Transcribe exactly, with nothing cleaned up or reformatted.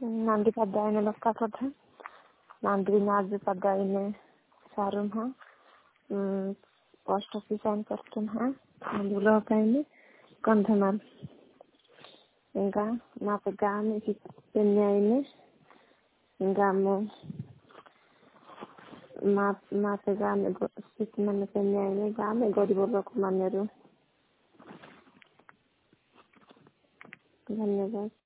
नांदी पद्दायने लक्काकोट नांदी नाजी पद्दायने सारुम हा पोस्ट ऑफिस आइन करतन हा नांदुला कायने कंधमाल इंगा माप गाम की पेन्यायने इंगा मो माप माप गाम सिट मन पेन्यायने गाम गरीब लोग मानेरो। धन्यवाद।